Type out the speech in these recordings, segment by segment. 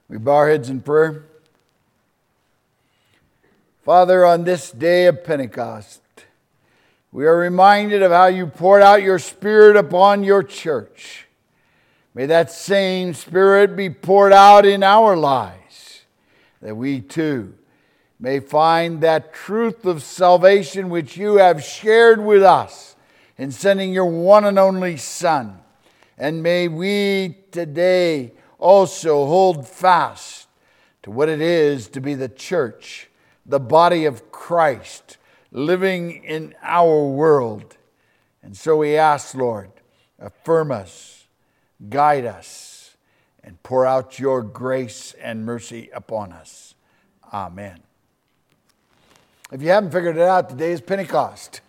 We bow our heads in prayer. Father, on this day of Pentecost, we are reminded of how you poured out your Spirit upon your church. May that same Spirit be poured out in our lives, that we too may find that truth of salvation which you have shared with us in sending your one and only Son. And may we today also hold fast to what it is to be the church, the body of Christ, living in our world. And so we ask, Lord, affirm us, guide us, and pour out your grace and mercy upon us. Amen. If you haven't figured it out, today is Pentecost.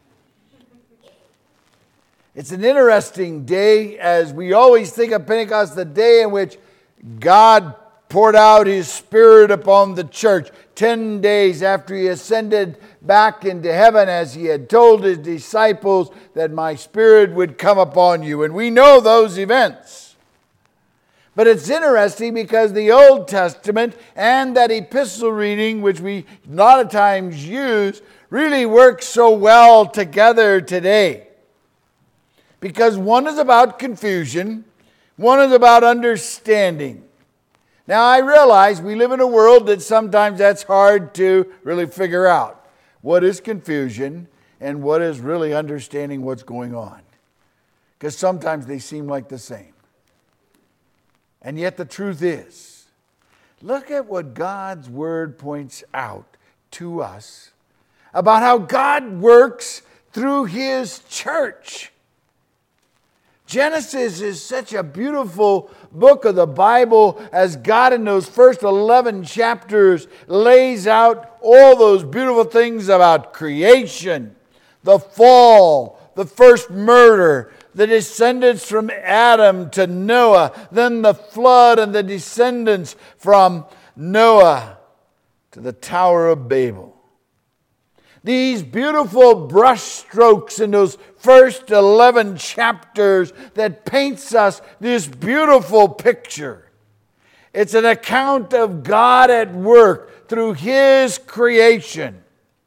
It's an interesting day, as we always think of Pentecost, the day in which God poured out His Spirit upon the church 10 days after He ascended back into heaven, as He had told His disciples that my Spirit would come upon you. And we know those events. But it's interesting because the Old Testament and that epistle reading, which we a lot of times use, really work so well together today. Because one is about confusion, one is about understanding. Now I realize we live in a world that sometimes that's hard to really figure out. What is confusion and what is really understanding what's going on? Because sometimes they seem like the same. And yet the truth is, look at what God's Word points out to us about how God works through His church. Genesis is such a beautiful book of the Bible, as God in those first 11 chapters lays out all those beautiful things about creation, the fall, the first murder, the descendants from Adam to Noah, then the flood and the descendants from Noah to the Tower of Babel. These beautiful brushstrokes in those first 11 chapters that paints us this beautiful picture. It's an account of God at work through His creation,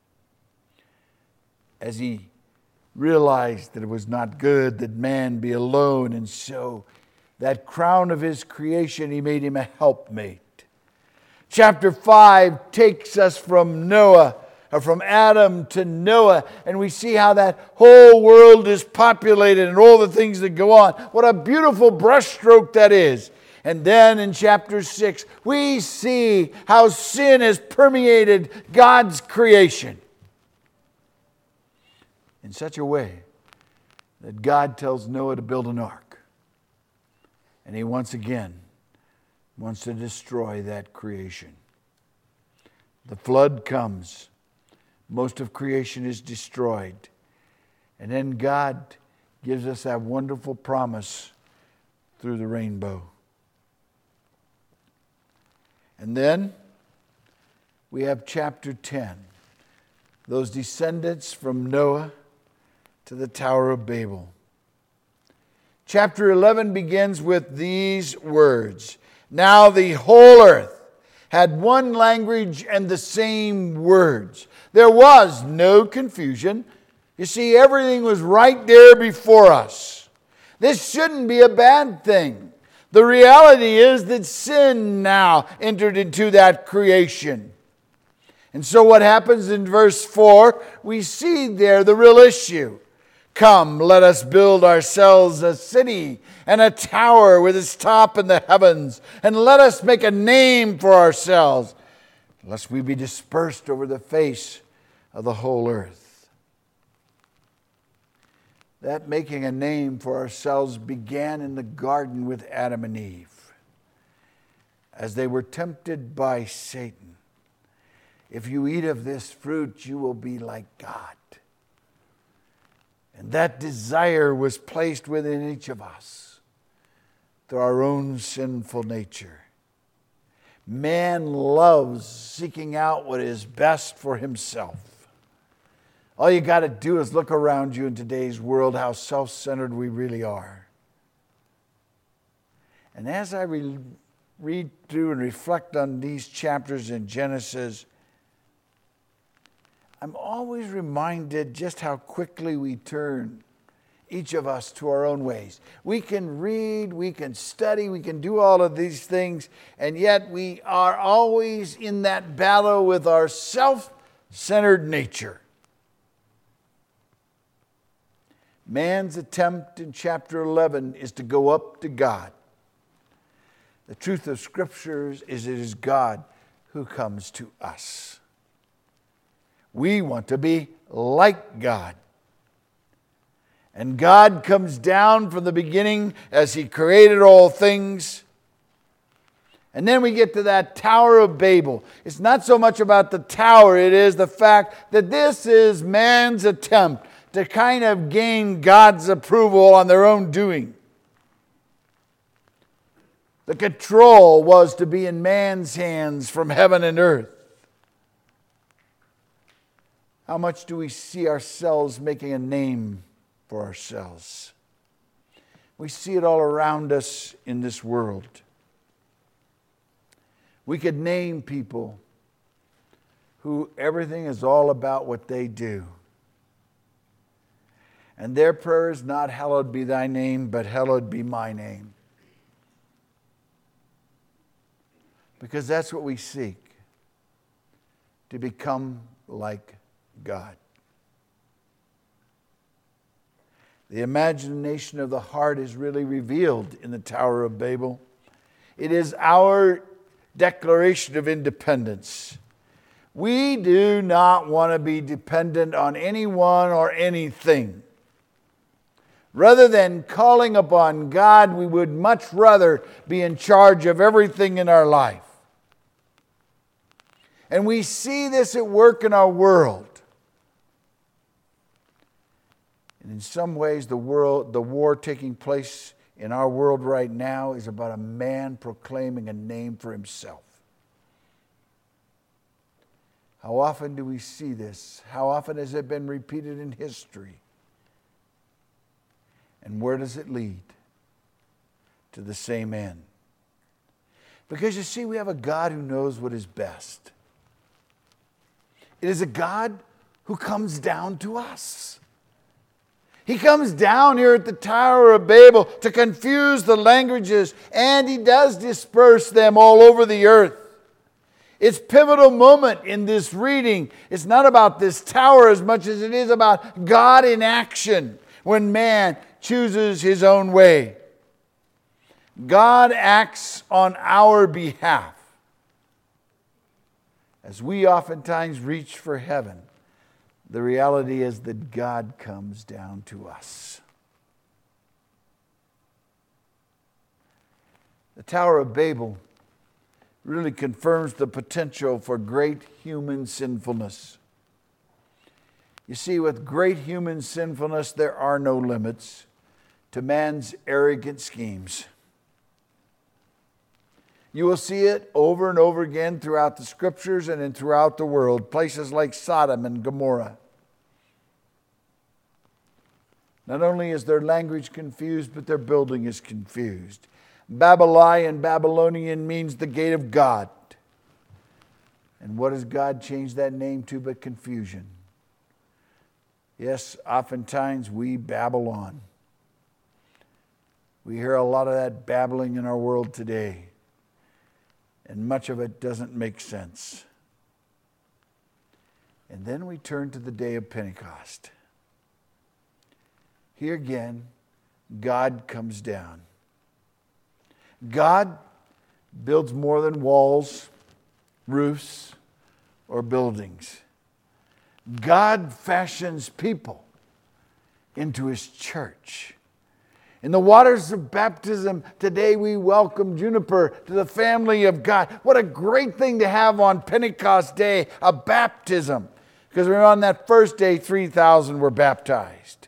as He realized that it was not good that man be alone, and so that crown of His creation, He made him a helpmate. Chapter 5 takes us from Adam to Noah, and we see how that whole world is populated and all the things that go on. What a beautiful brushstroke that is. And then in chapter 6, we see how sin has permeated God's creation in such a way that God tells Noah to build an ark. And he once again wants to destroy that creation. The flood comes. Most of creation is destroyed. And then God gives us that wonderful promise through the rainbow. And then we have chapter 10. Those descendants from Noah to the Tower of Babel. Chapter 11 begins with these words. Now the whole earth had one language and the same words. There was no confusion. You see, everything was right there before us. This shouldn't be a bad thing. The reality is that sin now entered into that creation. And so what happens in verse 4, we see there the real issue. Come, let us build ourselves a city and a tower with its top in the heavens, and let us make a name for ourselves, lest we be dispersed over the face of the whole earth. That making a name for ourselves began in the garden with Adam and Eve, as they were tempted by Satan. If you eat of this fruit, you will be like God. And that desire was placed within each of us through our own sinful nature. Man loves seeking out what is best for himself. All you got to do is look around you in today's world, how self-centered we really are. And as I read through and reflect on these chapters in Genesis, I'm always reminded just how quickly we turn, each of us, to our own ways. We can read, we can study, we can do all of these things, and yet we are always in that battle with our self-centered nature. Man's attempt in chapter 11 is to go up to God. The truth of Scriptures is it is God who comes to us. We want to be like God. And God comes down from the beginning as He created all things. And then we get to that Tower of Babel. It's not so much about the tower, it is the fact that this is man's attempt to kind of gain God's approval on their own doing. The control was to be in man's hands from heaven and earth. How much do we see ourselves making a name for ourselves? We see it all around us in this world. We could name people who everything is all about what they do. And their prayer is not, hallowed be thy name, but hallowed be my name. Because that's what we seek, to become like God. The imagination of the heart is really revealed in the Tower of Babel. It is our declaration of independence. We do not want to be dependent on anyone or anything. Rather than calling upon God, we would much rather be in charge of everything in our life. And we see this at work in our world. And in some ways, the war taking place in our world right now is about a man proclaiming a name for himself. How often do we see this? How often has it been repeated in history? And where does it lead? To the same end. Because you see, we have a God who knows what is best. It is a God who comes down to us. He comes down here at the Tower of Babel to confuse the languages, and He does disperse them all over the earth. It's a pivotal moment in this reading. It's not about this tower as much as it is about God in action when man chooses his own way. God acts on our behalf. As we oftentimes reach for heaven, the reality is that God comes down to us. The Tower of Babel really confirms the potential for great human sinfulness. You see, with great human sinfulness, there are no limits to man's arrogant schemes. You will see it over and over again throughout the Scriptures and throughout the world, places like Sodom and Gomorrah. Not only is their language confused, but their building is confused. Babylonian means the gate of God. And what has God changed that name to but confusion? Yes, oftentimes we babble on. We hear a lot of that babbling in our world today. And much of it doesn't make sense. And then we turn to the day of Pentecost. Here again, God comes down. God builds more than walls, roofs, or buildings. God fashions people into His church. In the waters of baptism, today we welcome Juniper to the family of God. What a great thing to have on Pentecost Day, a baptism. Because on that first day, 3,000 were baptized.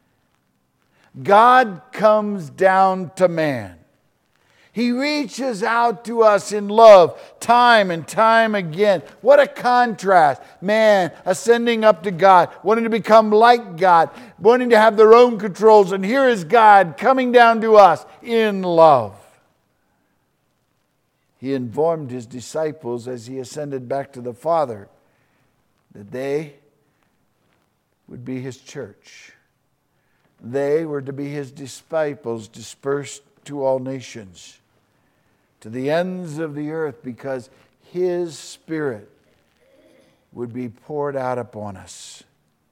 God comes down to man. He reaches out to us in love time and time again. What a contrast. Man ascending up to God, wanting to become like God, wanting to have their own controls. And here is God coming down to us in love. He informed his disciples as he ascended back to the Father that they would be his church. They were to be his disciples dispersed to all nations, to the ends of the earth, because his Spirit would be poured out upon us.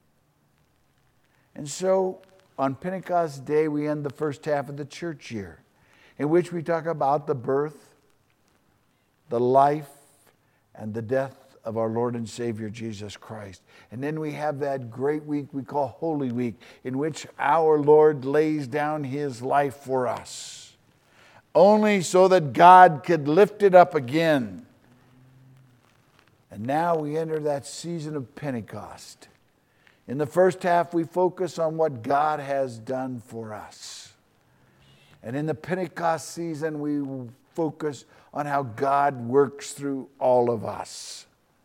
And so, on Pentecost Day, we end the first half of the church year, in which we talk about the birth, the life, and the death of our Lord and Savior Jesus Christ. And then we have that great week we call Holy Week, in which our Lord lays down his life for us, only so that God could lift it up again. And now we enter that season of Pentecost. In the first half, we focus on what God has done for us. And in the Pentecost season, we focus on how God works through all of us.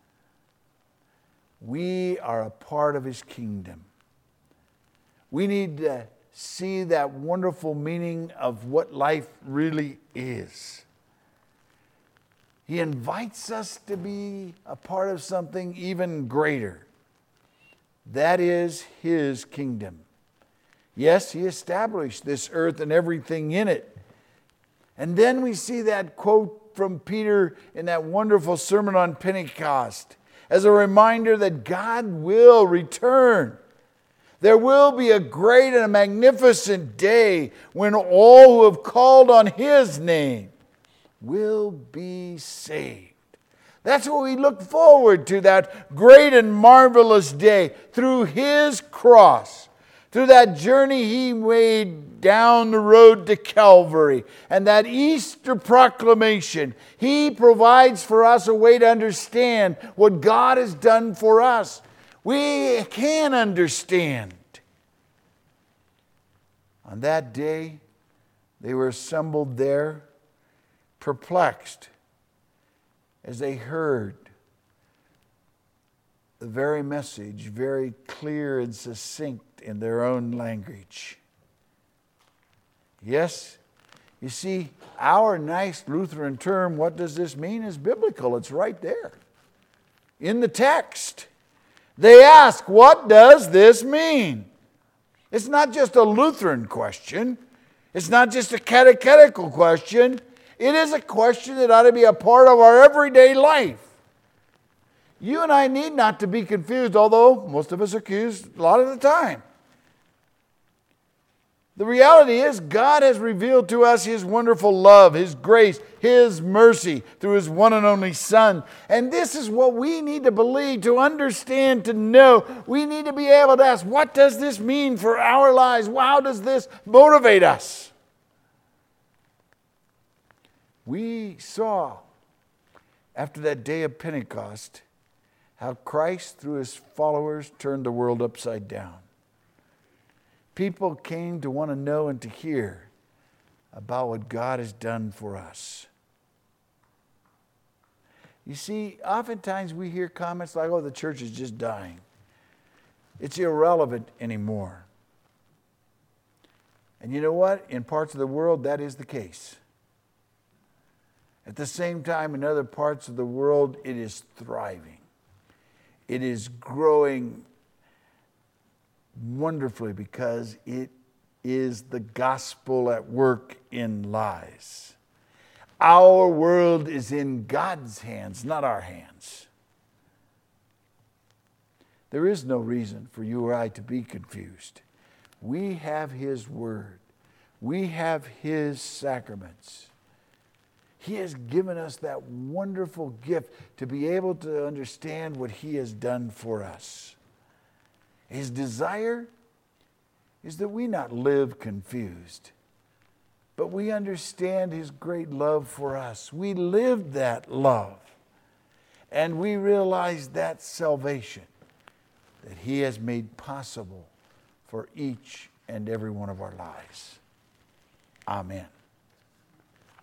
We are a part of his kingdom. We need to see that wonderful meaning of what life really is. He invites us to be a part of something even greater. That is his kingdom. Yes, he established this earth and everything in it. And then we see that quote from Peter in that wonderful sermon on Pentecost as a reminder that God will return. There will be a great and a magnificent day when all who have called on his name will be saved. That's what we look forward to, that great and marvelous day through his cross, through that journey he made down the road to Calvary, and that Easter proclamation. He provides for us a way to understand what God has done for us. We can understand. On that day, they were assembled there, perplexed, as they heard the very message, very clear and succinct in their own language. Yes, you see, our nice Lutheran term, what does this mean, is biblical. It's right there in the text. They ask, what does this mean? It's not just a Lutheran question. It's not just a catechetical question. It is a question that ought to be a part of our everyday life. You and I need not to be confused, although most of us are confused a lot of the time. The reality is God has revealed to us his wonderful love, his grace, his mercy through his one and only Son. And this is what we need to believe, to understand, to know. We need to be able to ask, what does this mean for our lives? How does this motivate us? We saw, after that day of Pentecost, how Christ, through his followers, turned the world upside down. People came to want to know and to hear about what God has done for us. You see, oftentimes we hear comments like, oh, the church is just dying. It's irrelevant anymore. And you know what? In parts of the world, that is the case. At the same time, in other parts of the world, it is thriving. It is growing wonderfully because it is the gospel at work in lives. Our world is in God's hands, not our hands. There is no reason for you or I to be confused. We have his word. We have his sacraments. He has given us that wonderful gift to be able to understand what he has done for us. His desire is that we not live confused, but we understand his great love for us. We live that love, and we realize that salvation that he has made possible for each and every one of our lives. Amen.